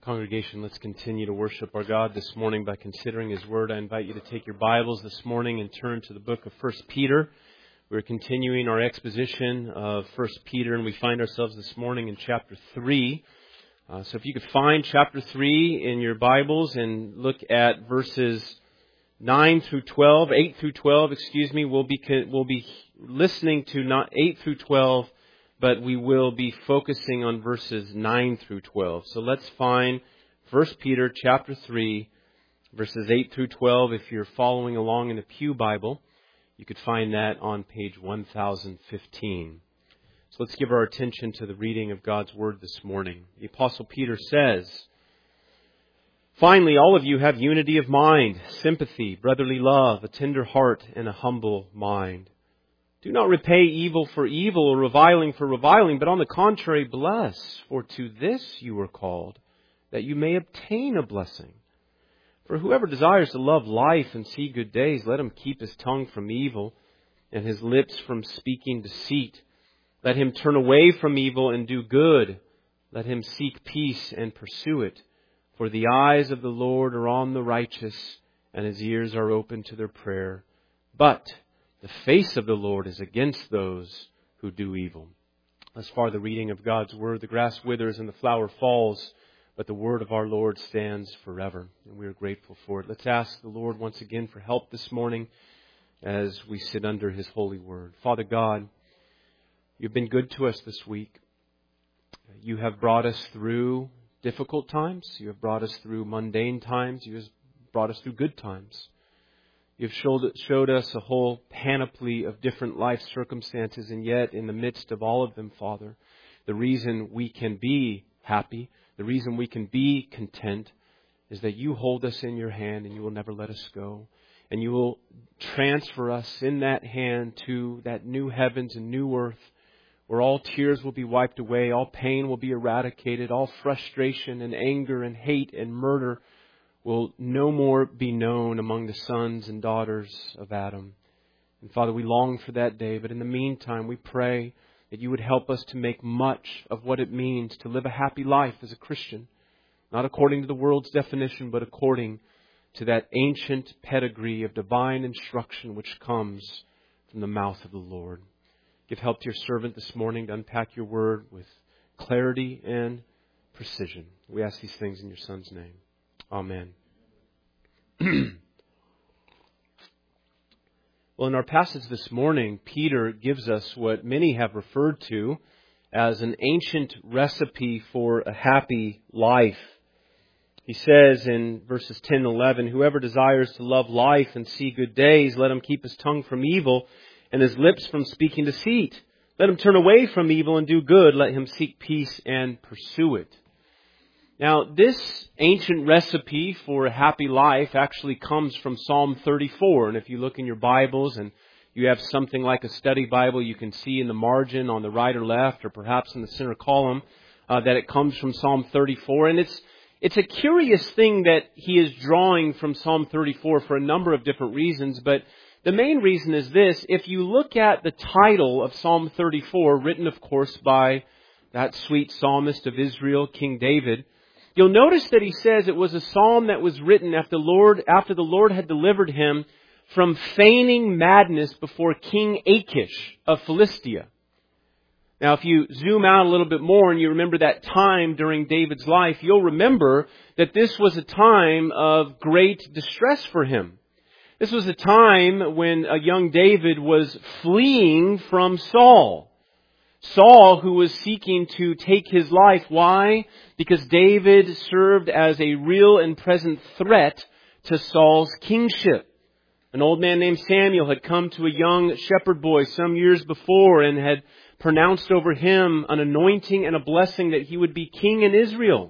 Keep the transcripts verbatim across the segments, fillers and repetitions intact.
Congregation, let's continue to worship our God this morning by considering His Word. I invite you to take your Bibles this morning and turn to the book of First Peter. We're continuing our exposition of First Peter, and we find ourselves this morning in chapter three. Uh, so if you could find chapter three in your Bibles and look at verses nine through twelve, eight through twelve, excuse me, we'll be we'll be listening to not eight through twelve, but we will be focusing on verses nine through twelve. So let's find First Peter chapter three, verses eight through twelve. If you're following along in the Pew Bible, you could find that on page one thousand fifteen. So let's give our attention to the reading of God's Word this morning. The Apostle Peter says, "Finally, all of you have unity of mind, sympathy, brotherly love, a tender heart, and a humble mind. Do not repay evil for evil or reviling for reviling, but on the contrary, bless, for to this you were called, that you may obtain a blessing. For whoever desires to love life and see good days, let him keep his tongue from evil and his lips from speaking deceit. Let him turn away from evil and do good. Let him seek peace and pursue it. For the eyes of the Lord are on the righteous, and His ears are open to their prayer. But the face of the Lord is against those who do evil." Thus far the reading of God's Word. The grass withers and the flower falls, but the Word of our Lord stands forever. And we are grateful for it. Let's ask the Lord once again for help this morning as we sit under His holy Word. Father God, You've been good to us this week. You have brought us through difficult times. You have brought us through mundane times. You have brought us through good times. You've showed, showed us a whole panoply of different life circumstances, and yet in the midst of all of them, Father, the reason we can be happy, the reason we can be content, is that You hold us in Your hand and You will never let us go. And You will transfer us in that hand to that new heavens and new earth, where all tears will be wiped away, all pain will be eradicated, all frustration and anger and hate and murder will no more be known among the sons and daughters of Adam. And Father, we long for that day, but in the meantime, we pray that You would help us to make much of what it means to live a happy life as a Christian, not according to the world's definition, but according to that ancient pedigree of divine instruction which comes from the mouth of the Lord. Give help to Your servant this morning to unpack Your Word with clarity and precision. We ask these things in Your Son's name. Amen. Well, in our passage this morning, Peter gives us what many have referred to as an ancient recipe for a happy life. He says in verses ten and eleven, "Whoever desires to love life and see good days, let him keep his tongue from evil and his lips from speaking deceit. Let him turn away from evil and do good. Let him seek peace and pursue it." Now, this ancient recipe for a happy life actually comes from Psalm thirty-four. And if you look in your Bibles and you have something like a study Bible, you can see in the margin on the right or left, or perhaps in the center column, uh, that it comes from Psalm thirty-four. And it's It's a curious thing that he is drawing from Psalm thirty-four for a number of different reasons, but the main reason is this. If you look at the title of Psalm thirty-four, written, of course, by that sweet psalmist of Israel, King David, you'll notice that he says it was a psalm that was written after the Lord, after the Lord had delivered him from feigning madness before King Achish of Philistia. Now, if you zoom out a little bit more and you remember that time during David's life, you'll remember that this was a time of great distress for him. This was a time when a young David was fleeing from Saul. Saul, who was seeking to take his life. Why? Because David served as a real and present threat to Saul's kingship. An old man named Samuel had come to a young shepherd boy some years before and had pronounced over him an anointing and a blessing that he would be king in Israel.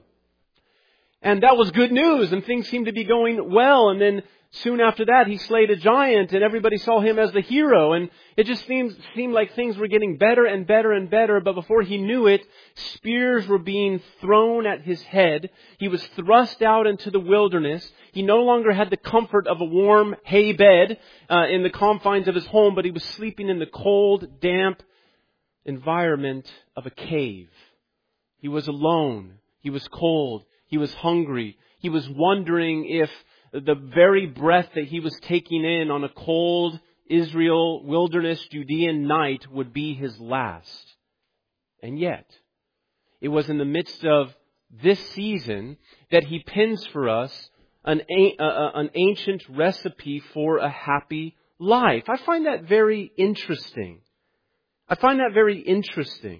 And that was good news, and things seemed to be going well. And then soon after that, he slayed a giant, and everybody saw him as the hero. And it just seemed, seemed like things were getting better and better and better. But before he knew it, spears were being thrown at his head. He was thrust out into the wilderness. He no longer had the comfort of a warm hay bed uh, in the confines of his home, but he was sleeping in the cold, damp environment of a cave. He was alone. He was cold. He was hungry. He was wondering if the very breath that he was taking in on a cold Israel wilderness Judean night would be his last. And yet, it was in the midst of this season that he pens for us an, uh, an ancient recipe for a happy life. I find that very interesting. I find that very interesting.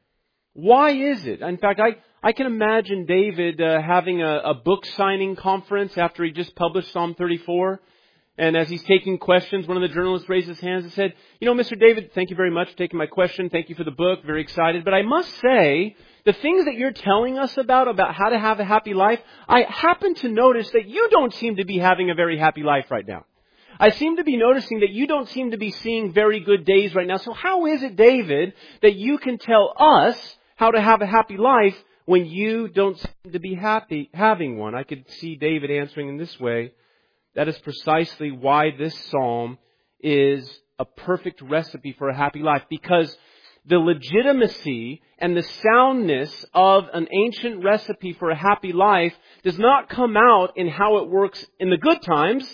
Why is it? In fact, I, I can imagine David uh, having a, a book signing conference after he just published Psalm thirty-four. And as he's taking questions, one of the journalists raised his hands and said, you know, Mister David, thank you very much for taking my question. Thank you for the book. Very excited. But I must say, the things that you're telling us about, about how to have a happy life, I happen to notice that you don't seem to be having a very happy life right now. I seem to be noticing that you don't seem to be seeing very good days right now. So how is it, David, that you can tell us how to have a happy life when you don't seem to be happy having one? I could see David answering in this way. That is precisely why this psalm is a perfect recipe for a happy life. Because the legitimacy and the soundness of an ancient recipe for a happy life does not come out in how it works in the good times.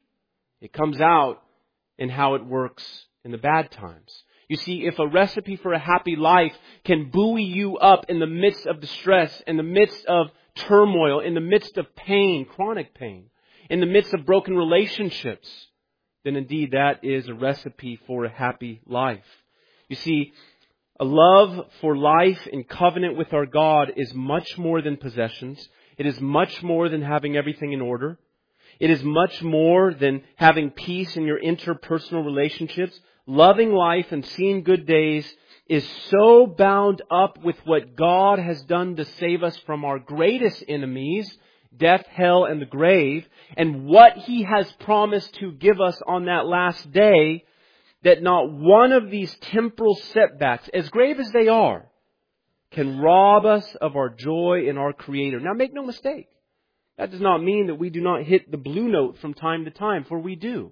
It comes out in how it works in the bad times. You see, if a recipe for a happy life can buoy you up in the midst of distress, in the midst of turmoil, in the midst of pain, chronic pain, in the midst of broken relationships, then indeed that is a recipe for a happy life. You see, a love for life in covenant with our God is much more than possessions. It is much more than having everything in order. It is much more than having peace in your interpersonal relationships. Loving life and seeing good days is so bound up with what God has done to save us from our greatest enemies, death, hell, and the grave, and what He has promised to give us on that last day, that not one of these temporal setbacks, as grave as they are, can rob us of our joy in our Creator. Now make no mistake, that does not mean that we do not hit the blue note from time to time, for we do.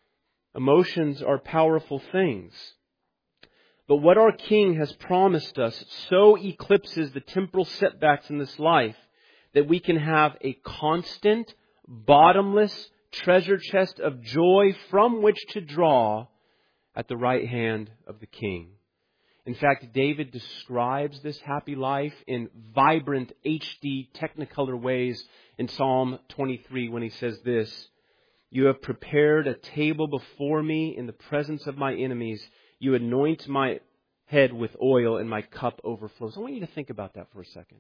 Emotions are powerful things. But what our King has promised us so eclipses the temporal setbacks in this life that we can have a constant, bottomless treasure chest of joy from which to draw at the right hand of the King. In fact, David describes this happy life in vibrant H D Technicolor ways in Psalm twenty-three when he says this: "You have prepared a table before me in the presence of my enemies. You anoint my head with oil and my cup overflows." I want you to think about that for a second.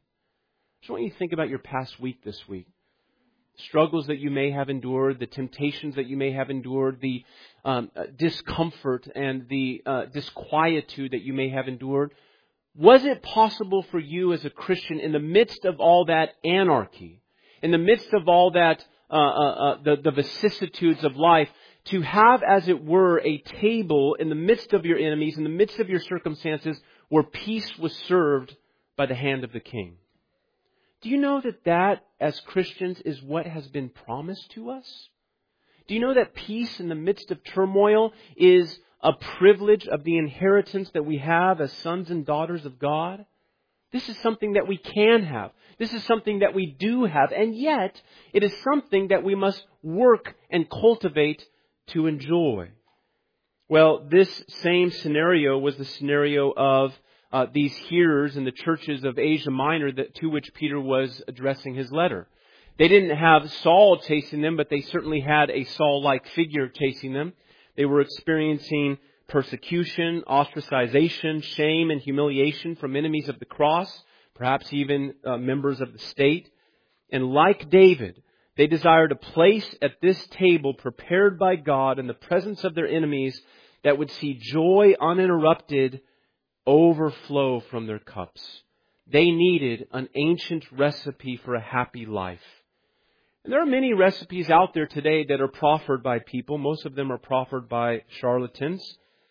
I just want you to think about your past week this week. Struggles that you may have endured, the temptations that you may have endured, the um, discomfort and the uh, disquietude that you may have endured. Was it possible for you as a Christian, in the midst of all that anarchy, in the midst of all that, uh, uh, uh, the, the vicissitudes of life, to have, as it were, a table in the midst of your enemies, in the midst of your circumstances, where peace was served by the hand of the King? Do you know that that, as Christians, is what has been promised to us? Do you know that peace in the midst of turmoil is a privilege of the inheritance that we have as sons and daughters of God? This is something that we can have. This is something that we do have. And yet, it is something that we must work and cultivate to enjoy. Well, this same scenario was the scenario of Uh, these hearers in the churches of Asia Minor that, to which Peter was addressing his letter. They didn't have Saul chasing them, but they certainly had a Saul-like figure chasing them. They were experiencing persecution, ostracization, shame, and humiliation from enemies of the cross, perhaps even uh, members of the state. And like David, they desired a place at this table prepared by God in the presence of their enemies that would see joy uninterrupted overflow from their cups. They needed an ancient recipe for a happy life. And there are many recipes out there today that are proffered by people. Most of them are proffered by charlatans.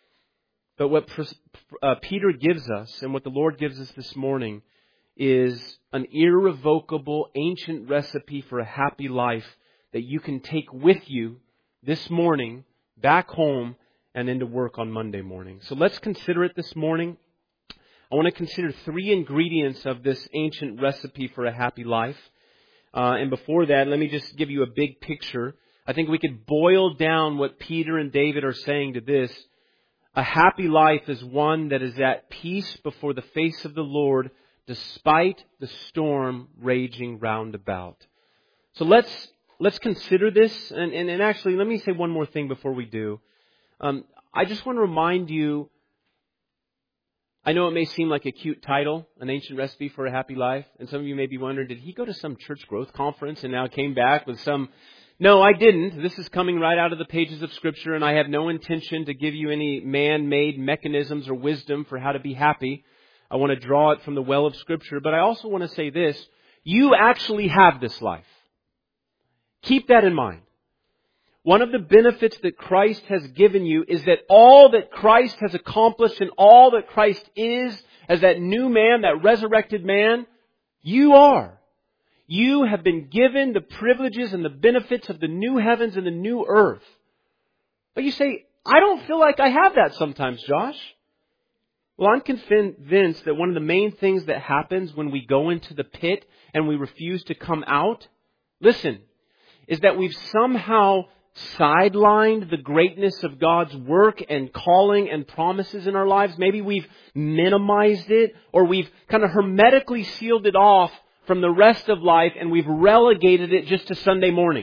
But what uh, Peter gives us and what the Lord gives us this morning is an irrevocable ancient recipe for a happy life that you can take with you this morning back home and into work on Monday morning. So let's consider it this morning. I want to consider three ingredients of this ancient recipe for a happy life. Uh, and before that, let me just give you a big picture. I think we could boil down what Peter and David are saying to this. A happy life is one that is at peace before the face of the Lord, despite the storm raging round about. So let's let's consider this. And, and, and actually, let me say one more thing before we do. Um, I just want to remind you, I know it may seem like a cute title, An Ancient Recipe for a Happy Life. And some of you may be wondering, did he go to some church growth conference and now came back with some... No, I didn't. This is coming right out of the pages of Scripture, and I have no intention to give you any man-made mechanisms or wisdom for how to be happy. I want to draw it from the well of Scripture. But I also want to say this. You actually have this life. Keep that in mind. One of the benefits that Christ has given you is that all that Christ has accomplished and all that Christ is, as that new man, that resurrected man, you are. You have been given the privileges and the benefits of the new heavens and the new earth. But you say, I don't feel like I have that sometimes, Josh. Well, I'm convinced that one of the main things that happens when we go into the pit and we refuse to come out, listen, is that we've somehow sidelined the greatness of God's work and calling and promises in our lives. Maybe we've minimized it, or we've kind of hermetically sealed it off from the rest of life, and we've relegated it just to Sunday morning.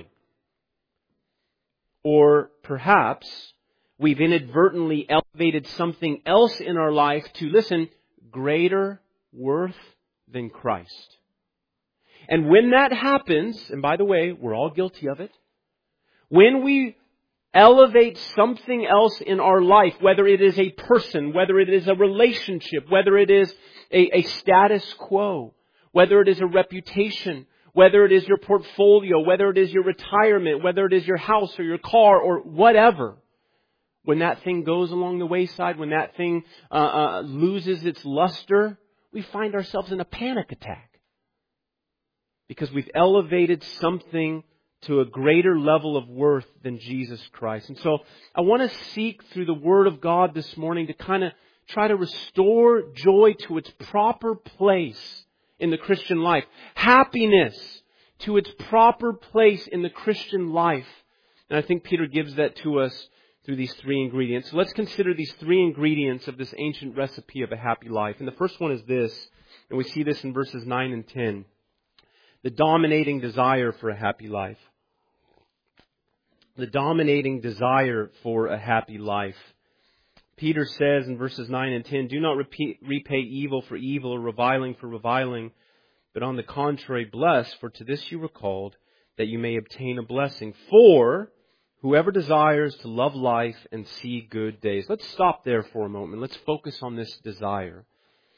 Or perhaps we've inadvertently elevated something else in our life to, listen, greater worth than Christ. And when that happens, and by the way, we're all guilty of it, when we elevate something else in our life, whether it is a person, whether it is a relationship, whether it is a, a status quo, whether it is a reputation, whether it is your portfolio, whether it is your retirement, whether it is your house or your car or whatever, when that thing goes along the wayside, when that thing uh, uh, loses its luster, we find ourselves in a panic attack because we've elevated something to a greater level of worth than Jesus Christ. And so I want to seek through the Word of God this morning to kind of try to restore joy to its proper place in the Christian life. Happiness to its proper place in the Christian life. And I think Peter gives that to us through these three ingredients. So let's consider these three ingredients of this ancient recipe of a happy life. And the first one is this, and we see this in verses nine and ten. The dominating desire for a happy life. The dominating desire for a happy life. Peter says in verses nine and ten, do not repeat, repay evil for evil or reviling for reviling, but on the contrary, bless, for to this you were called, that you may obtain a blessing. For whoever desires to love life and see good days. Let's stop there for a moment. Let's focus on this desire.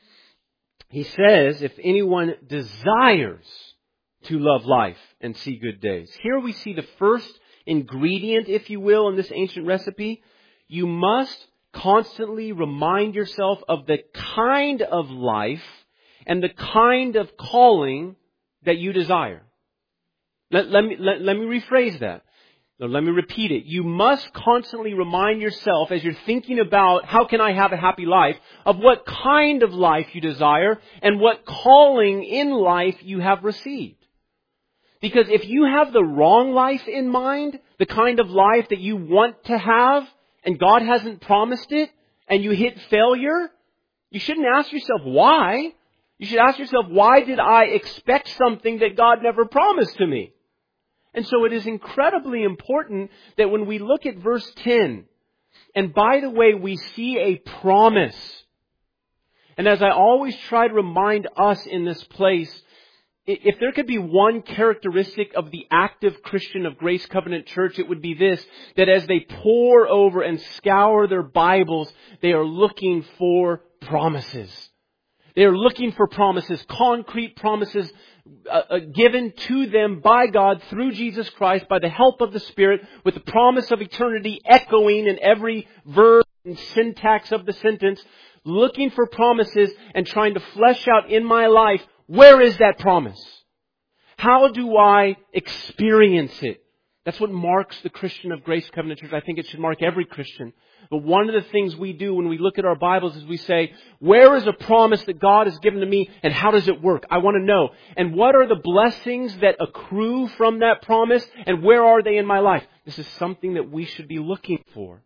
He says, if anyone desires to love life and see good days. Here we see the first ingredient, if you will, in this ancient recipe. You must constantly remind yourself of the kind of life and the kind of calling that you desire. Let, let, me, let, let me rephrase that. Let me repeat it. You must constantly remind yourself as you're thinking about how can I have a happy life, of what kind of life you desire and what calling in life you have received. Because if you have the wrong life in mind, the kind of life that you want to have, and God hasn't promised it, and you hit failure, you shouldn't ask yourself why. You should ask yourself, why did I expect something that God never promised to me? And so it is incredibly important that when we look at verse ten, and by the way, we see a promise. And as I always try to remind us in this place, if there could be one characteristic of the active Christian of Grace Covenant Church, it would be this, that as they pore over and scour their Bibles, they are looking for promises. They are looking for promises, concrete promises uh, uh, given to them by God through Jesus Christ by the help of the Spirit, with the promise of eternity echoing in every verb and syntax of the sentence, looking for promises and trying to flesh out in my life, where is that promise? How do I experience it? That's what marks the Christian of Grace Covenant Church. I think it should mark every Christian. But one of the things we do when we look at our Bibles is we say, where is a promise that God has given to me and how does it work? I want to know. And what are the blessings that accrue from that promise and where are they in my life? This is something that we should be looking for.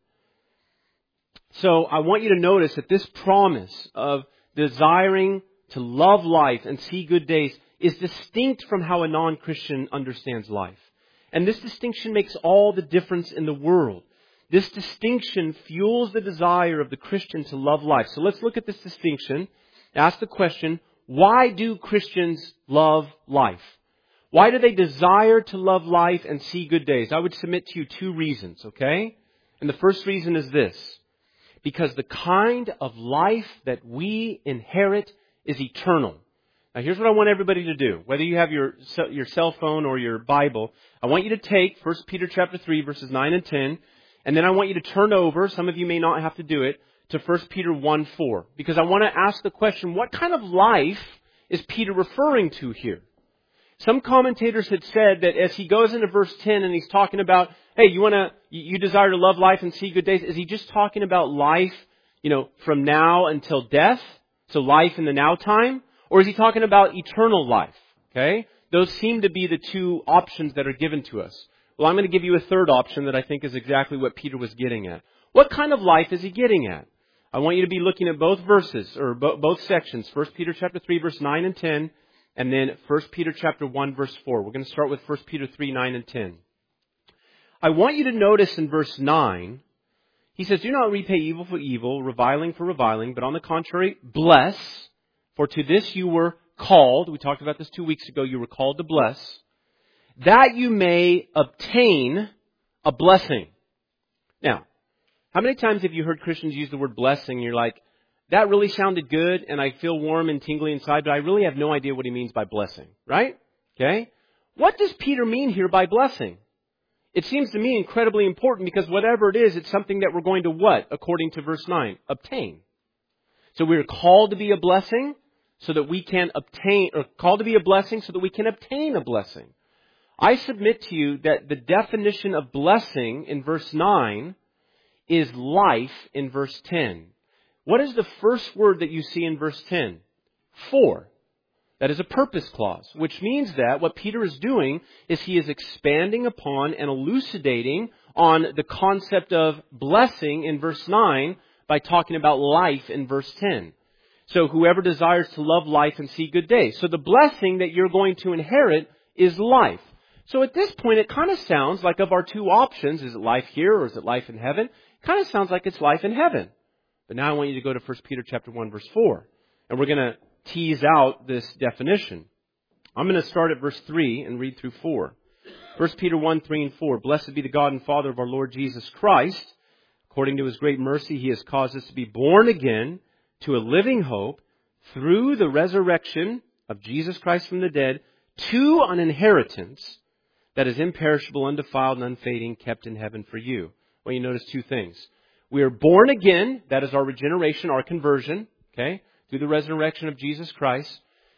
So I want you to notice that this promise of desiring to love life and see good days is distinct from how a non-Christian understands life. And this distinction makes all the difference in the world. This distinction fuels the desire of the Christian to love life. So let's look at this distinction. Ask the question, why do Christians love life? Why do they desire to love life and see good days? I would submit to you two reasons, okay? And the first reason is this. Because the kind of life that we inherit is eternal. Now here's what I want everybody to do. Whether you have your your cell phone or your Bible, I want you to take First Peter chapter three, verses nine and ten, and then I want you to turn over, some of you may not have to do it, to First Peter one four. Because I want to ask the question, what kind of life is Peter referring to here? Some commentators had said that as he goes into verse ten and he's talking about, hey, you want to, you desire to love life and see good days, is he just talking about life, you know, from now until death? So life in the now time? Or is he talking about eternal life? Okay? Those seem to be the two options that are given to us. Well, I'm going to give you a third option that I think is exactly what Peter was getting at. What kind of life is he getting at? I want you to be looking at both verses, or bo- both sections. First Peter chapter three, verse nine and ten, and then First Peter chapter one, verse four. We're going to start with First Peter three, nine and ten. I want you to notice in verse nine, he says, do not repay evil for evil, reviling for reviling, but on the contrary, bless. For to this you were called, we talked about this two weeks ago, you were called to bless, that you may obtain a blessing. Now, how many times have you heard Christians use the word blessing and you're like, that really sounded good and I feel warm and tingly inside, but I really have no idea what he means by blessing, right? Okay? What does Peter mean here by blessing? It seems to me incredibly important because whatever it is, it's something that we're going to what? According to verse nine, obtain. So we're called to be a blessing so that we can obtain, or called to be a blessing so that we can obtain a blessing. I submit to you that the definition of blessing in verse nine is life in verse ten. What is the first word that you see in verse ten? For. That is a purpose clause, which means that what Peter is doing is he is expanding upon and elucidating on the concept of blessing in verse nine by talking about life in verse ten. So whoever desires to love life and see good days. So the blessing that you're going to inherit is life. So at this point, it kind of sounds like of our two options, is it life here or is it life in heaven? It kind of sounds like it's life in heaven. But now I want you to go to First Peter chapter one, verse four. And we're going to tease out this definition. I'm going to start at verse three and read through four. First Peter one, three and four. Blessed be the God and Father of our Lord Jesus Christ. According to His great mercy, He has caused us to be born again to a living hope through the resurrection of Jesus Christ from the dead to an inheritance that is imperishable, undefiled, and unfading, kept in heaven for you. Well, you notice two things. We are born again. That is our regeneration, our conversion, okay, through the resurrection of Jesus Christ,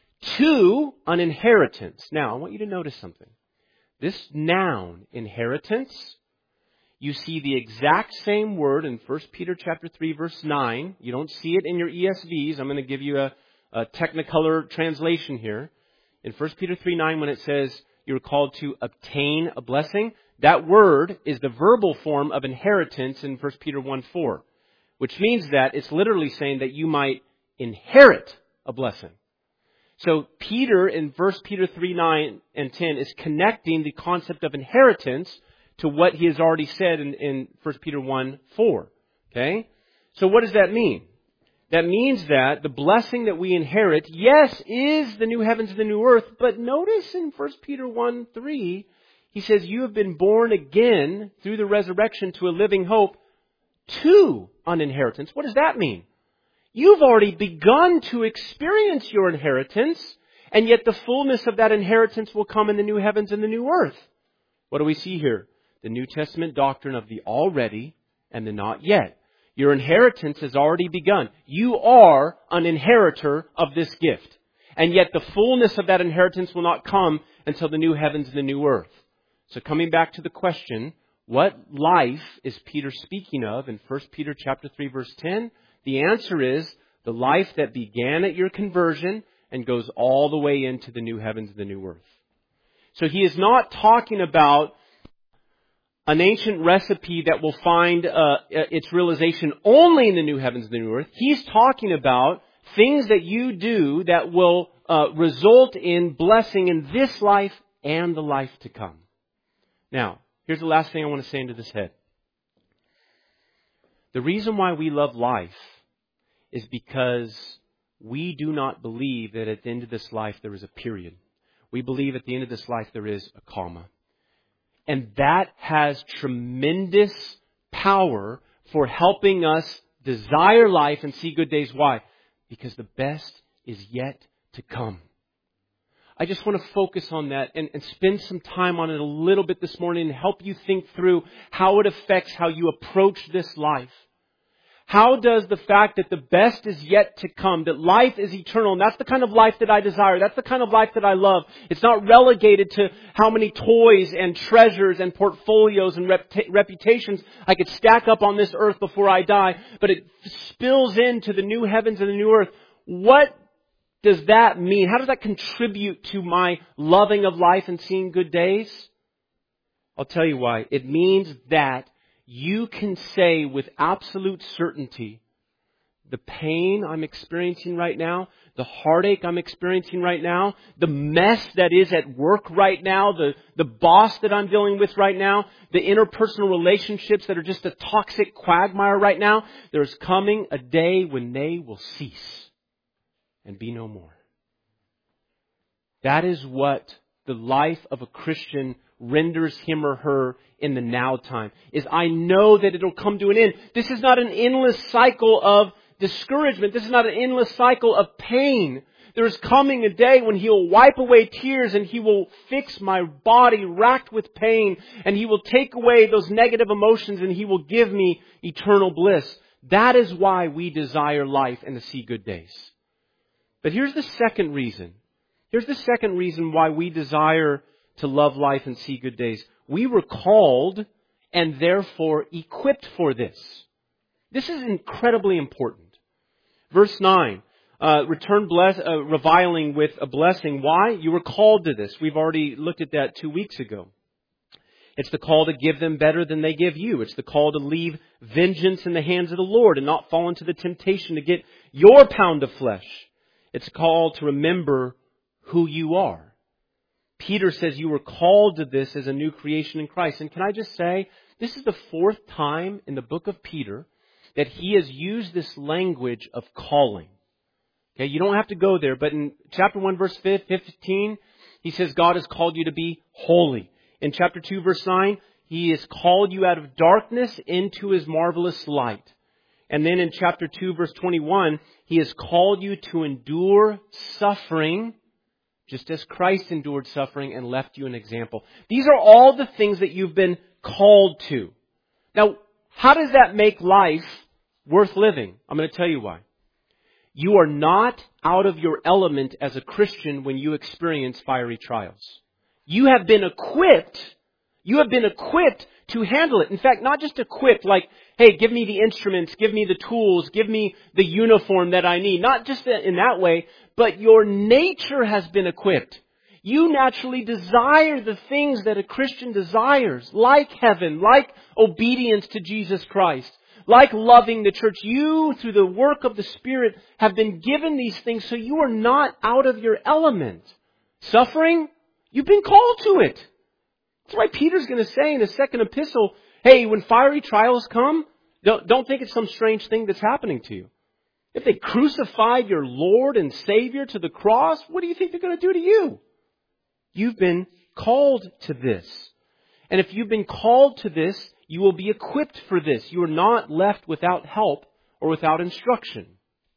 to an inheritance. Now, I want you to notice something. This noun, inheritance, you see the exact same word in First Peter chapter three, verse nine. You don't see it in your E S Vs. I'm going to give you a, a Technicolor translation here. In First Peter three, nine, when it says you're called to obtain a blessing, that word is the verbal form of inheritance in First Peter one, four, which means that it's literally saying that you might inherit a blessing. So Peter in First Peter three, nine and ten is connecting the concept of inheritance to what he has already said in, in First Peter one, four. Okay? So what does that mean? That means that the blessing that we inherit, yes, is the new heavens and the new earth, but notice in First Peter one, three, he says, you have been born again through the resurrection to a living hope to an inheritance. What does that mean? You've already begun to experience your inheritance, and yet the fullness of that inheritance will come in the new heavens and the new earth. What do we see here? The New Testament doctrine of the already and the not yet. Your inheritance has already begun. You are an inheritor of this gift. And yet the fullness of that inheritance will not come until the new heavens and the new earth. So coming back to the question, what life is Peter speaking of in First Peter chapter three, verse ten? The answer is the life that began at your conversion and goes all the way into the new heavens and the new earth. So he is not talking about an ancient recipe that will find uh, its realization only in the new heavens and the new earth. He's talking about things that you do that will uh, result in blessing in this life and the life to come. Now, here's the last thing I want to say into this head. The reason why we love life is because we do not believe that at the end of this life there is a period. We believe at the end of this life there is a comma. And that has tremendous power for helping us desire life and see good days. Why? Because the best is yet to come. I just want to focus on that and, and spend some time on it a little bit this morning and help you think through how it affects how you approach this life. How does the fact that the best is yet to come, that life is eternal, and that's the kind of life that I desire, that's the kind of life that I love. It's not relegated to how many toys and treasures and portfolios and rep- reputations I could stack up on this earth before I die, but it spills into the new heavens and the new earth. What does that mean? How does that contribute to my loving of life and seeing good days? I'll tell you why. It means that you can say with absolute certainty, the pain I'm experiencing right now, the heartache I'm experiencing right now, the mess that is at work right now, the, the boss that I'm dealing with right now, the interpersonal relationships that are just a toxic quagmire right now, there's coming a day when they will cease and be no more. That is what the life of a Christian renders him or her in the now time, is I know that it'll come to an end. This is not an endless cycle of discouragement. This is not an endless cycle of pain. There is coming a day when He will wipe away tears and He will fix my body racked with pain, and He will take away those negative emotions and He will give me eternal bliss. That is why we desire life and to see good days. But here's the second reason. Here's the second reason why we desire to love life and see good days. We were called and therefore equipped for this. This is incredibly important. Verse nine, uh, return bless, uh, reviling with a blessing. Why? You were called to this. We've already looked at that two weeks ago. It's the call to give them better than they give you. It's the call to leave vengeance in the hands of the Lord and not fall into the temptation to get your pound of flesh. It's a call to remember who you are. Peter says you were called to this as a new creation in Christ. And can I just say, this is the fourth time in the book of Peter that he has used this language of calling. Okay, you don't have to go there, but in chapter one, verse fifteen, he says God has called you to be holy. In chapter two, verse nine, He has called you out of darkness into His marvelous light. And then in chapter two, verse twenty-one, He has called you to endure suffering, just as Christ endured suffering and left you an example. These are all the things that you've been called to. Now, how does that make life worth living? I'm going to tell you why. You are not out of your element as a Christian when you experience fiery trials. You have been equipped, you have been equipped to handle it. In fact, not just equipped like, hey, give me the instruments, give me the tools, give me the uniform that I need. Not just in that way, but your nature has been equipped. You naturally desire the things that a Christian desires, like heaven, like obedience to Jesus Christ, like loving the church. You, through the work of the Spirit, have been given these things, so you are not out of your element. Suffering, you've been called to it. That's why Peter's going to say in his second epistle, hey, when fiery trials come, don't, don't think it's some strange thing that's happening to you. If they crucified your Lord and Savior to the cross, what do you think they're going to do to you? You've been called to this. And if you've been called to this, you will be equipped for this. You are not left without help or without instruction.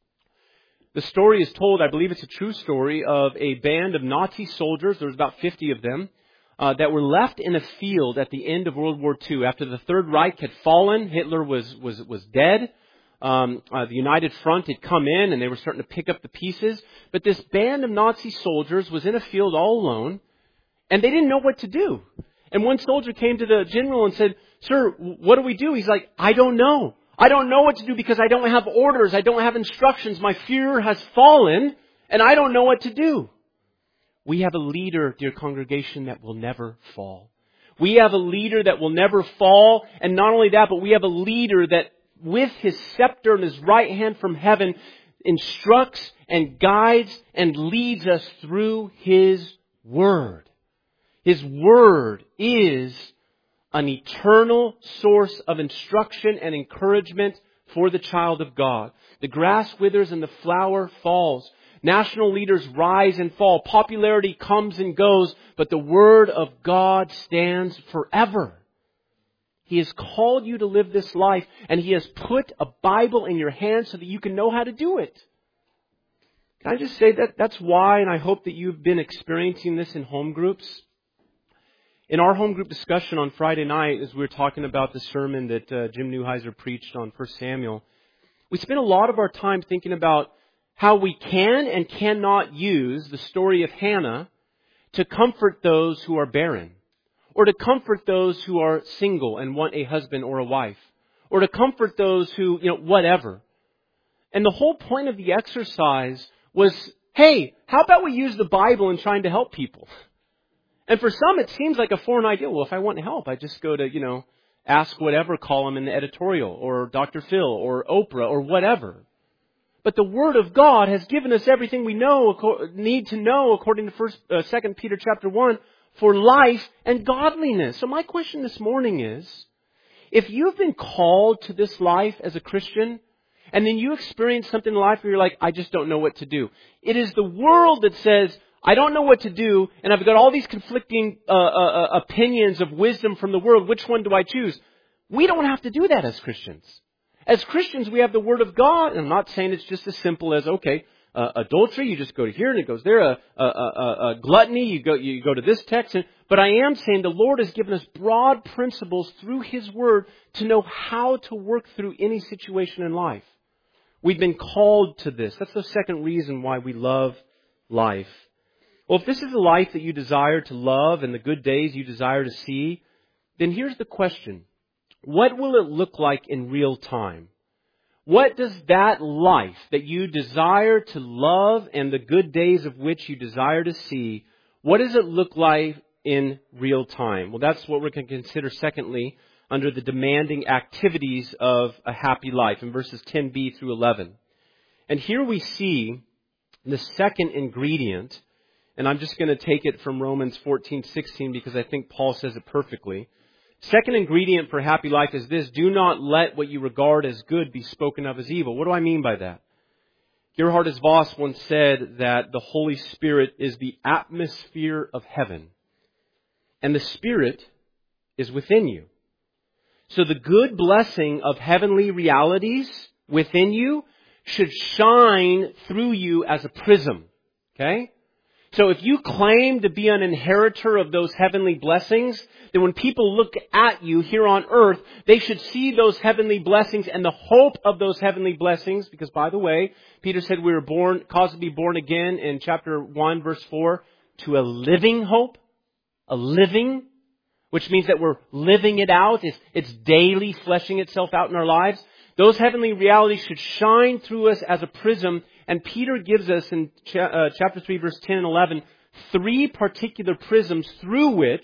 The story is told, I believe it's a true story, of a band of Nazi soldiers. There was about fifty of them uh, that were left in a field at the end of World War Two. After the Third Reich had fallen, Hitler was was was dead. Um, uh, the United Front had come in and they were starting to pick up the pieces. But this band of Nazi soldiers was in a field all alone, and they didn't know what to do. And one soldier came to the general and said, "Sir, what do we do?" He's like, "I don't know. I don't know what to do because I don't have orders. I don't have instructions. My fear has fallen and I don't know what to do." We have a leader, dear congregation, that will never fall. We have a leader that will never fall. And not only that, but we have a leader that with his scepter in his right hand from heaven instructs and guides and leads us through His Word. His Word is an eternal source of instruction and encouragement for the child of God. The grass withers and the flower falls. National leaders rise and fall. Popularity comes and goes, but the Word of God stands forever. He has called you to live this life, and He has put a Bible in your hands so that you can know how to do it. Can I just say that that's why, and I hope that you've been experiencing this in home groups. In our home group discussion on Friday night, as we were talking about the sermon that uh, Jim Neuheiser preached on First Samuel, we spent a lot of our time thinking about how we can and cannot use the story of Hannah to comfort those who are barren, or to comfort those who are single and want a husband or a wife, or to comfort those who, you know, whatever. And the whole point of the exercise was, hey, how about we use the Bible in trying to help people? And for some, it seems like a foreign idea. Well, if I want help, I just go to, you know, Ask Whatever column in the editorial, or Doctor Phil, or Oprah, or whatever. But the Word of God has given us everything we know, need to know, according to First, uh, Second Peter chapter one, for life and godliness. So my question this morning is, if you've been called to this life as a Christian, and then you experience something in life where you're like, I just don't know what to do. It is the world that says, I don't know what to do, and I've got all these conflicting uh, uh, opinions of wisdom from the world. Which one do I choose? We don't have to do that as Christians. As Christians, we have the Word of God, and I'm not saying it's just as simple as, okay, uh, adultery, you just go to here and it goes there. Uh, uh, uh, uh, gluttony, you go you go to this text. And, but I am saying the Lord has given us broad principles through His Word to know how to work through any situation in life. We've been called to this. That's the second reason why we love life. Well, if this is a life that you desire to love and the good days you desire to see, then here's the question. What will it look like in real time? What does that life that you desire to love and the good days of which you desire to see, what does it look like in real time? Well, that's what we're going to consider secondly under the demanding activities of a happy life in verses ten b through eleven. And here we see the second ingredient, and I'm just going to take it from Romans fourteen sixteen because I think Paul says it perfectly. Second ingredient for happy life is this: do not let what you regard as good be spoken of as evil. What do I mean by that? Gerhardus Voss once said that the Holy Spirit is the atmosphere of heaven, and the Spirit is within you. So the good blessing of heavenly realities within you should shine through you as a prism. Okay? So if you claim to be an inheritor of those heavenly blessings, then when people look at you here on earth, they should see those heavenly blessings and the hope of those heavenly blessings. Because by the way, Peter said we were born, caused to be born again in chapter one, verse four, to a living hope. A living, which means that we're living it out. It's, it's daily fleshing itself out in our lives. Those heavenly realities should shine through us as a prism. And Peter gives us in cha- uh, chapter three, verse ten and eleven, three particular prisms through which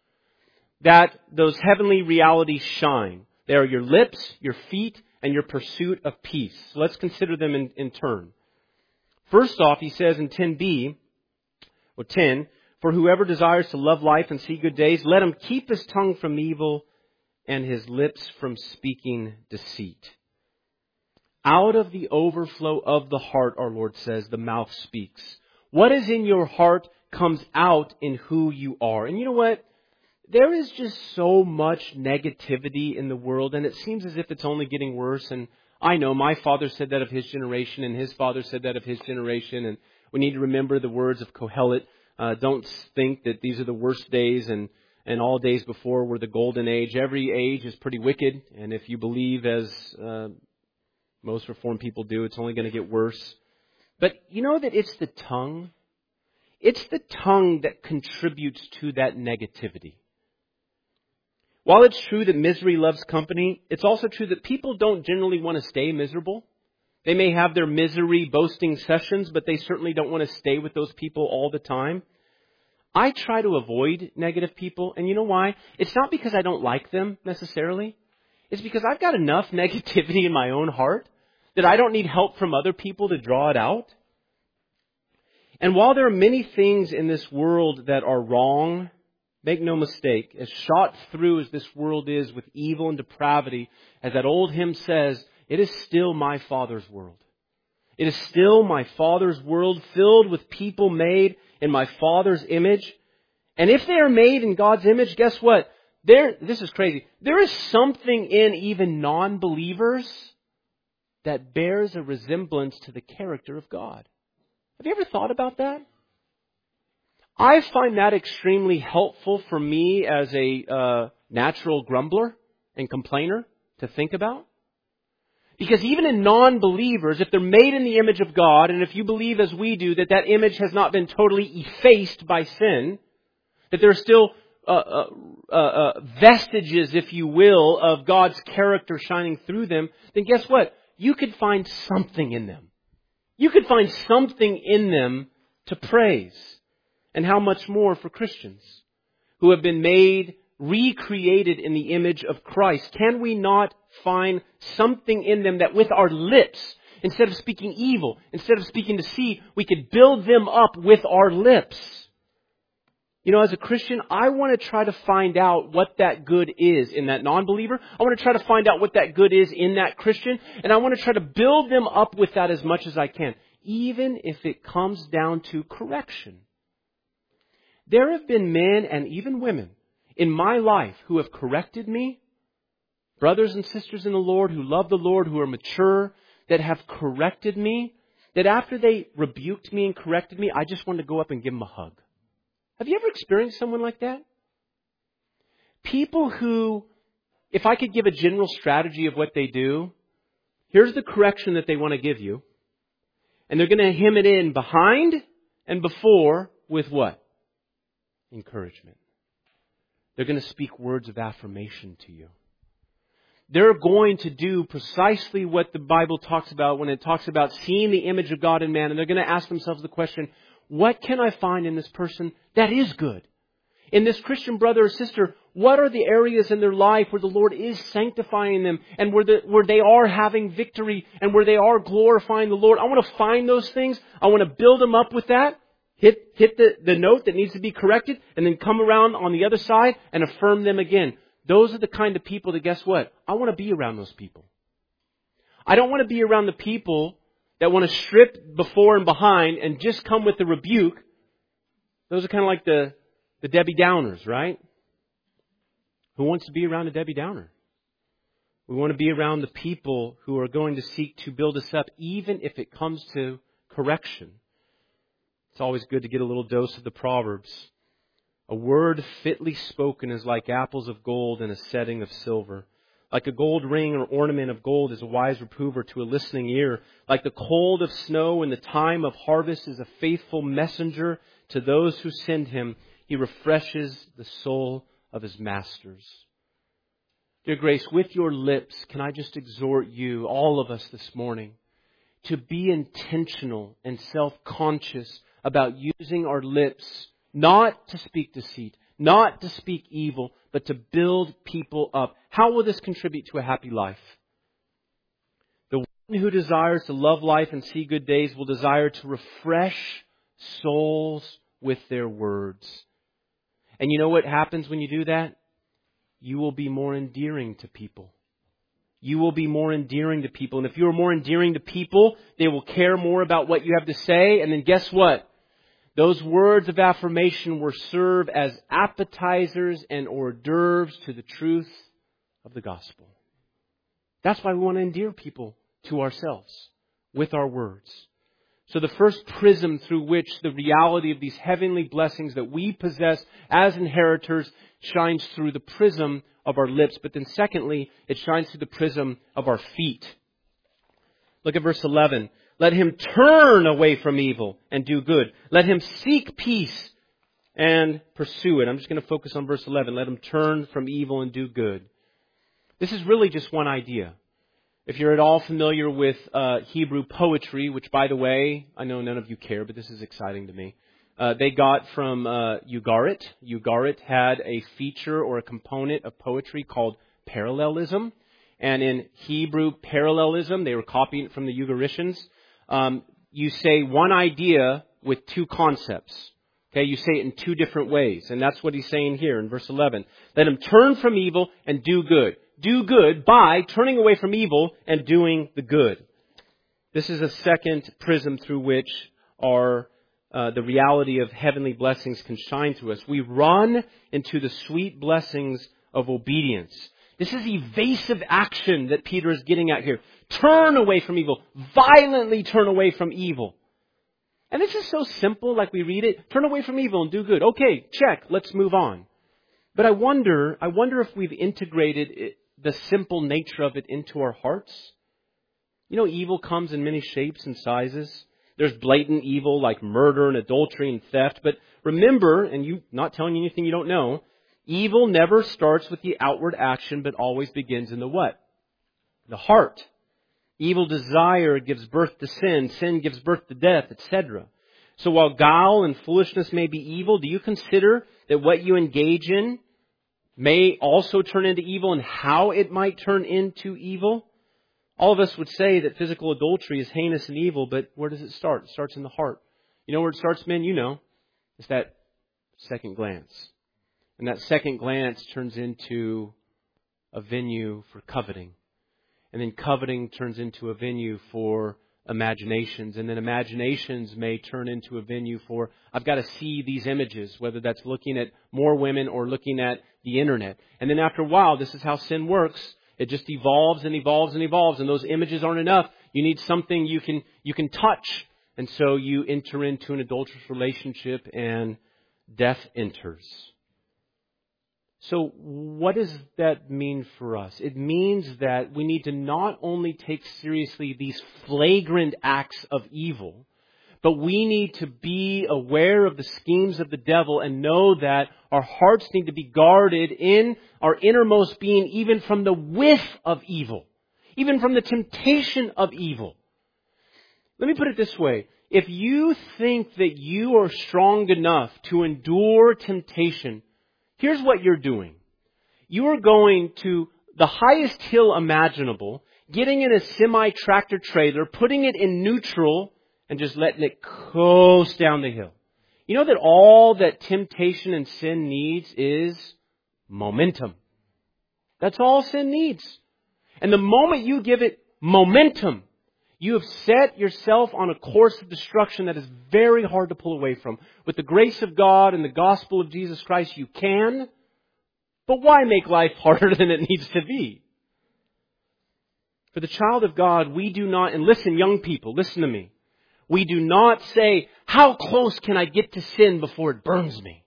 that those heavenly realities shine. They are your lips, your feet, and your pursuit of peace. So let's consider them in, in turn. First off, he says in ten b, or ten, for whoever desires to love life and see good days, let him keep his tongue from evil and his lips from speaking deceit. Out of the overflow of the heart, our Lord says, the mouth speaks. What is in your heart comes out in who you are. And you know what? There is just so much negativity in the world, and it seems as if it's only getting worse. And I know my father said that of his generation, and his father said that of his generation. And we need to remember the words of Kohelet. Uh, don't think that these are the worst days and, and all days before were the golden age. Every age is pretty wicked. And if you believe, as uh, most Reformed people do, it's only going to get worse. But you know that it's the tongue. It's the tongue that contributes to that negativity. While it's true that misery loves company, it's also true that people don't generally want to stay miserable. They may have their misery boasting sessions, but they certainly don't want to stay with those people all the time. I try to avoid negative people, and you know why? It's not because I don't like them necessarily. It's because I've got enough negativity in my own heart that I don't need help from other people to draw it out. And while there are many things in this world that are wrong, make no mistake, as shot through as this world is with evil and depravity, as that old hymn says, it is still my Father's world. It is still my Father's world filled with people made in my Father's image. And if they are made in God's image, guess what? There, this is crazy. There is something in even non-believers that bears a resemblance to the character of God. Have you ever thought about that? I find that extremely helpful for me as a uh, natural grumbler and complainer to think about. Because even in non-believers, if they're made in the image of God, and if you believe as we do that that image has not been totally effaced by sin, that there are still uh, uh, uh, uh, vestiges, if you will, of God's character shining through them, then guess what? You could find something in them. You could find something in them to praise. And how much more for Christians who have been made, recreated in the image of Christ? Can we not find something in them that with our lips, instead of speaking evil, instead of speaking deceit, we could build them up with our lips? You know, as a Christian, I want to try to find out what that good is in that non-believer. I want to try to find out what that good is in that Christian. And I want to try to build them up with that as much as I can, even if it comes down to correction. There have been men and even women in my life who have corrected me, brothers and sisters in the Lord who love the Lord, who are mature, that have corrected me, that after they rebuked me and corrected me, I just wanted to go up and give them a hug. Have you ever experienced someone like that? People who, if I could give a general strategy of what they do, here's the correction that they want to give you. And they're going to hem it in behind and before with what? Encouragement. They're going to speak words of affirmation to you. They're going to do precisely what the Bible talks about when it talks about seeing the image of God in man. And they're going to ask themselves the question, what can I find in this person that is good? In this Christian brother or sister, what are the areas in their life where the Lord is sanctifying them and where, the, where they are having victory and where they are glorifying the Lord? I want to find those things. I want to build them up with that. Hit, hit the, the note that needs to be corrected and then come around on the other side and affirm them again. Those are the kind of people that, guess what? I want to be around those people. I don't want to be around the people that want to strip before and behind and just come with the rebuke. Those are kind of like the, the Debbie Downers, right? Who wants to be around a Debbie Downer? We want to be around the people who are going to seek to build us up, even if it comes to correction. It's always good to get a little dose of the Proverbs. A word fitly spoken is like apples of gold in a setting of silver. Like a gold ring or ornament of gold is a wise reprover to a listening ear. Like the cold of snow in the time of harvest is a faithful messenger to those who send him. He refreshes the soul of his masters. Dear Grace, with your lips, can I just exhort you, all of us this morning, to be intentional and self-conscious about using our lips not to speak deceit, not to speak evil, but to build people up. How will this contribute to a happy life? The one who desires to love life and see good days will desire to refresh souls with their words. And you know what happens when you do that? You will be more endearing to people. You will be more endearing to people. And if you are more endearing to people, they will care more about what you have to say. And then guess what? Those words of affirmation will serve as appetizers and hors d'oeuvres to the truth of the gospel. That's why we want to endear people to ourselves with our words. So the first prism through which the reality of these heavenly blessings that we possess as inheritors shines through the prism of our lips. But then secondly, it shines through the prism of our feet. Look at verse eleven. Let him turn away from evil and do good. Let him seek peace and pursue it. I'm just going to focus on verse eleven. Let them turn from evil and do good. This is really just one idea. If you're at all familiar with uh, Hebrew poetry, which, by the way, I know none of you care, but this is exciting to me. Uh, they got from uh, Ugarit. Ugarit had a feature or a component of poetry called parallelism. And in Hebrew parallelism, they were copying it from the Ugaritians. Um, you say one idea with two concepts. Okay, you say it in two different ways. And that's what he's saying here in verse eleven. Let him turn from evil and do good. Do good by turning away from evil and doing the good. This is a second prism through which our uh, the reality of heavenly blessings can shine through us. We run into the sweet blessings of obedience. This is evasive action that Peter is getting at here. Turn away from evil. Violently turn away from evil. And this is so simple, like we read it. Turn away from evil and do good. Okay, check. Let's move on. But I wonder, I wonder if we've integrated it, the simple nature of it into our hearts. You know, evil comes in many shapes and sizes. There's blatant evil like murder and adultery and theft. But remember, and you not telling you anything you don't know, evil never starts with the outward action, but always begins in the what? The heart. Evil desire gives birth to sin. Sin gives birth to death, et cetera. So while guile and foolishness may be evil, do you consider that what you engage in may also turn into evil and how it might turn into evil? All of us would say that physical adultery is heinous and evil, but where does it start? It starts in the heart. You know where it starts, men? You know. It's that second glance. And that second glance turns into a venue for coveting. And then coveting turns into a venue for imaginations. And then imaginations may turn into a venue for, I've got to see these images, whether that's looking at more women or looking at the internet. And then after a while, this is how sin works. It just evolves and evolves and evolves. And those images aren't enough. You need something you can, you can touch. And so you enter into an adulterous relationship and death enters. So what does that mean for us? It means that we need to not only take seriously these flagrant acts of evil, but we need to be aware of the schemes of the devil and know that our hearts need to be guarded in our innermost being, even from the whiff of evil, even from the temptation of evil. Let me put it this way. If you think that you are strong enough to endure temptation, here's what you're doing. You are going to the highest hill imaginable, getting in a semi-tractor trailer, putting it in neutral, and just letting it coast down the hill. You know that all that temptation and sin needs is momentum. That's all sin needs. And the moment you give it momentum, you have set yourself on a course of destruction that is very hard to pull away from. With the grace of God and the gospel of Jesus Christ, you can. But why make life harder than it needs to be? For the child of God, we do not, and listen, young people, listen to me. We do not say, how close can I get to sin before it burns me?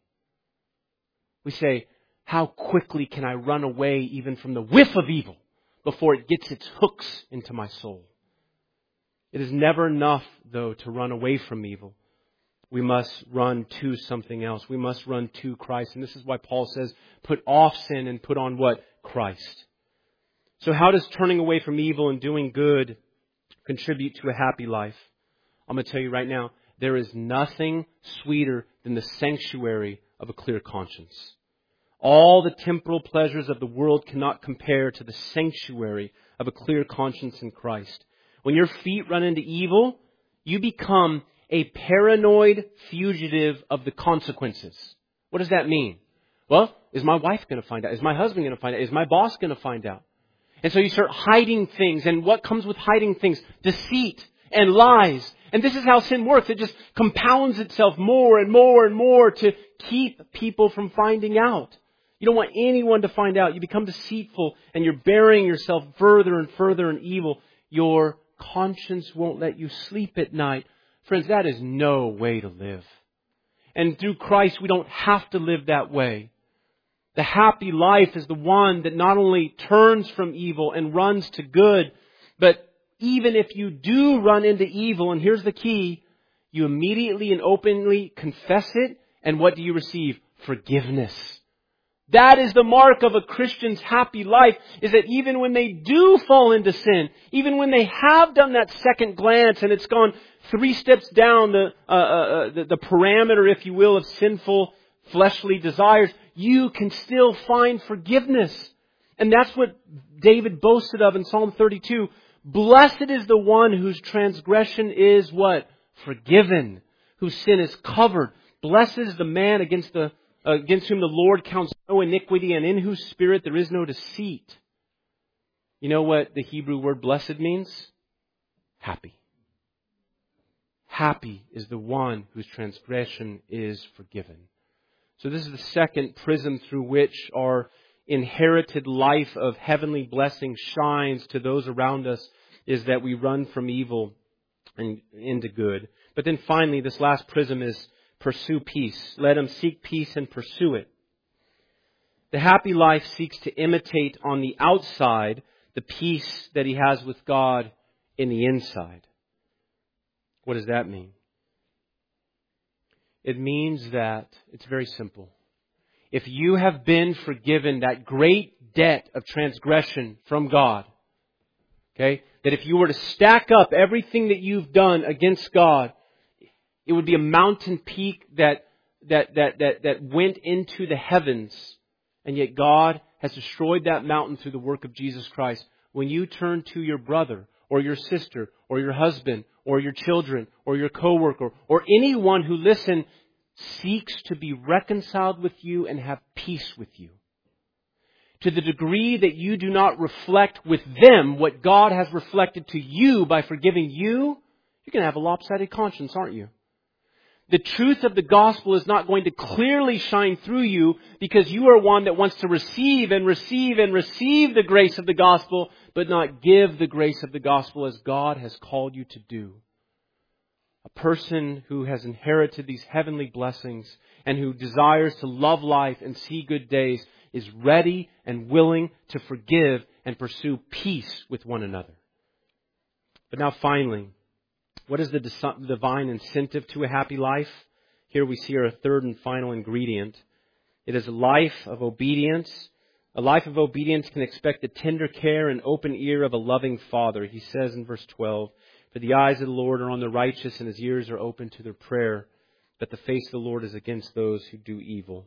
We say, how quickly can I run away even from the whiff of evil before it gets its hooks into my soul? It is never enough, though, to run away from evil. We must run to something else. We must run to Christ. And this is why Paul says, put off sin and put on what? Christ. So how does turning away from evil and doing good contribute to a happy life? I'm going to tell you right now, there is nothing sweeter than the sanctuary of a clear conscience. All the temporal pleasures of the world cannot compare to the sanctuary of a clear conscience in Christ. When your feet run into evil, you become a paranoid fugitive of the consequences. What does that mean? Well, is my wife going to find out? Is my husband going to find out? Is my boss going to find out? And so you start hiding things. And what comes with hiding things? Deceit and lies. And this is how sin works. It just compounds itself more and more and more to keep people from finding out. You don't want anyone to find out. You become deceitful and you're burying yourself further and further in evil. Your conscience won't let you sleep at night. Friends, that is no way to live. And through Christ, we don't have to live that way. The happy life is the one that not only turns from evil and runs to good, but even if you do run into evil, and here's the key, you immediately and openly confess it And what do you receive? Forgiveness. That is the mark of a Christian's happy life, is that even when they do fall into sin, even when they have done that second glance and it's gone three steps down the, uh, uh, the, the parameter, if you will, of sinful fleshly desires, you can still find forgiveness. And that's what David boasted of in Psalm thirty-two. Blessed is the one whose transgression is what? Forgiven. Whose sin is covered. Blessed is the man against the uh, against whom the Lord counts no iniquity, and in whose spirit there is no deceit. You know what the Hebrew word blessed means? Happy. Happy is the one whose transgression is forgiven. So this is the second prism through which our inherited life of heavenly blessing shines to those around us, is that we run from evil and into good. But then finally, this last prism is pursue peace. Let him seek peace and pursue it. The happy life seeks to imitate on the outside the peace that he has with God in the inside. What does that mean? It means that it's very simple. If you have been forgiven that great debt of transgression from God, okay, that if you were to stack up everything that you've done against God, it would be a mountain peak that that that that that went into the heavens, and yet God has destroyed that mountain through the work of Jesus Christ. When you turn to your brother or your sister or your husband or your children or your coworker or anyone who, listen, seeks to be reconciled with you and have peace with you, to the degree that you do not reflect with them what God has reflected to you by forgiving you, you're going to have a lopsided conscience, aren't you? The truth of the gospel is not going to clearly shine through you because you are one that wants to receive and receive and receive the grace of the gospel, but not give the grace of the gospel as God has called you to do. A person who has inherited these heavenly blessings and who desires to love life and see good days is ready and willing to forgive and pursue peace with one another. But now finally, what is the divine incentive to a happy life? Here we see our third and final ingredient. It is a life of obedience. A life of obedience can expect the tender care and open ear of a loving Father. He says in verse twelve, for the eyes of the Lord are on the righteous, and His ears are open to their prayer, but the face of the Lord is against those who do evil.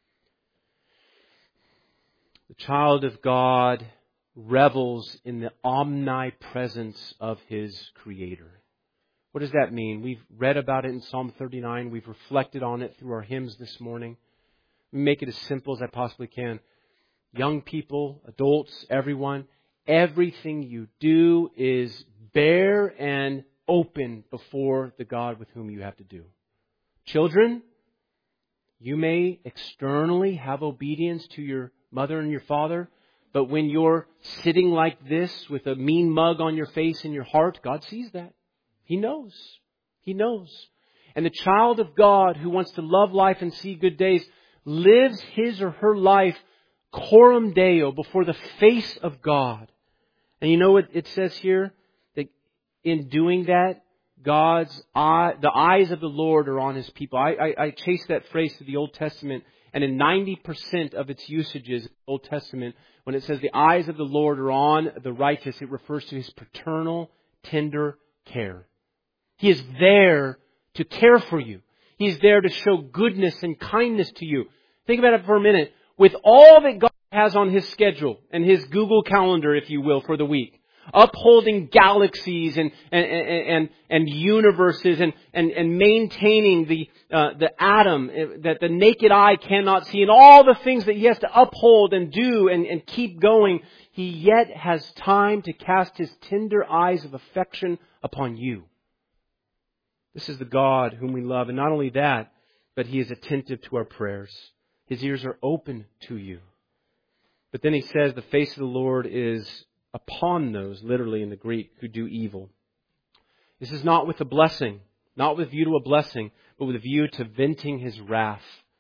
The child of God revels in the omnipresence of his Creator. What does that mean? We've read about it in Psalm thirty-nine. We've reflected on it through our hymns this morning. Let me make it as simple as I possibly can. Young people, adults, everyone, everything you do is bare and open before the God with whom you have to do. Children, you may externally have obedience to your mother and your father, but when you're sitting like this with a mean mug on your face in your heart, God sees that. He knows. He knows. And the child of God who wants to love life and see good days lives his or her life coram Deo, before the face of God. And you know what it says here? That in doing that, God's eye, the eyes of the Lord are on His people. I, I, I chase that phrase to the Old Testament, and in ninety percent of its usages in the Old Testament, when it says the eyes of the Lord are on the righteous, it refers to His paternal, tender care. He is there to care for you. He is there to show goodness and kindness to you. Think about it for a minute. With all that God has on His schedule and His Google Calendar, if you will, for the week, upholding galaxies and and and, and universes and, and, and maintaining the uh, the atom that the naked eye cannot see, and all the things that He has to uphold and do and, and keep going, He yet has time to cast His tender eyes of affection upon you. This is the God whom we love. And not only that, but He is attentive to our prayers. His ears are open to you. But then He says the face of the Lord is upon those, literally in the Greek, who do evil. This is not with a blessing, not with view to a blessing, but with a view to venting His wrath.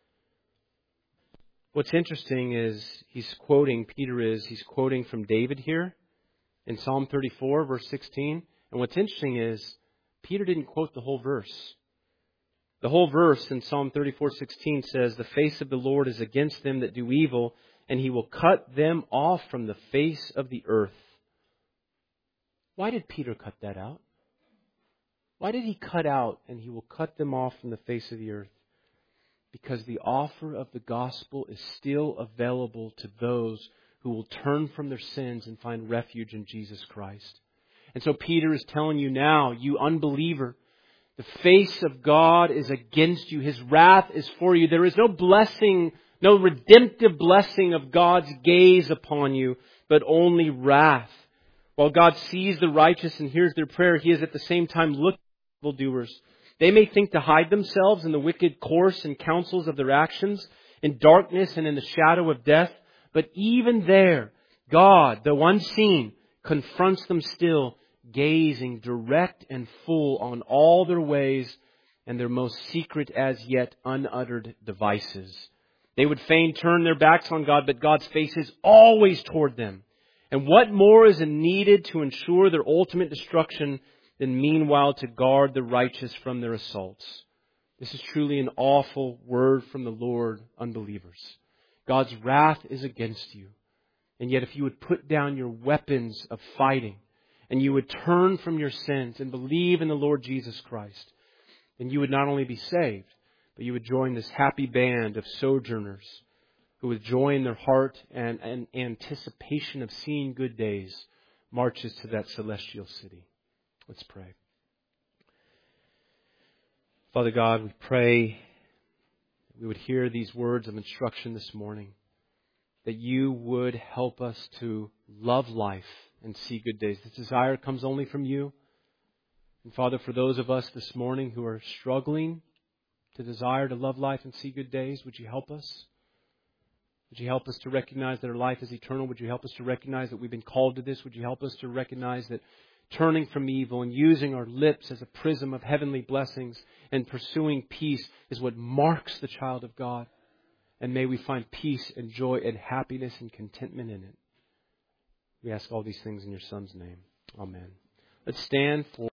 What's interesting is he's quoting, Peter is, he's quoting from David here in Psalm thirty-four, verse sixteen. And what's interesting is Peter didn't quote the whole verse. The whole verse in Psalm thirty-four sixteen says, "The face of the Lord is against them that do evil, and He will cut them off from the face of the earth." Why did Peter cut that out? Why did he cut out, "and He will cut them off from the face of the earth"? Because the offer of the gospel is still available to those who will turn from their sins and find refuge in Jesus Christ. And so Peter is telling you now, you unbeliever, the face of God is against you. His wrath is for you. There is no blessing, no redemptive blessing of God's gaze upon you, but only wrath. While God sees the righteous and hears their prayer, He is at the same time looking at evildoers. They may think to hide themselves in the wicked course and counsels of their actions, in darkness and in the shadow of death. But even there, God, though unseen, confronts them still, gazing direct and full on all their ways and their most secret as yet unuttered devices. They would fain turn their backs on God, but God's face is always toward them. And what more is needed to ensure their ultimate destruction than meanwhile to guard the righteous from their assaults? This is truly an awful word from the Lord, unbelievers. God's wrath is against you. And yet if you would put down your weapons of fighting and you would turn from your sins and believe in the Lord Jesus Christ, then you would not only be saved, but you would join this happy band of sojourners who with joy in their heart and, and anticipation of seeing good days marches to that celestial city. Let's pray. Father God, we pray we would hear these words of instruction this morning, that you would help us to love life and see good days. This desire comes only from you. And Father, for those of us this morning who are struggling to desire to love life and see good days, would you help us? Would you help us to recognize that our life is eternal? Would you help us to recognize that we've been called to this? Would you help us to recognize that turning from evil and using our lips as a prism of heavenly blessings and pursuing peace is what marks the child of God? And may we find peace and joy and happiness and contentment in it. We ask all these things in your Son's name. Amen. Let's stand for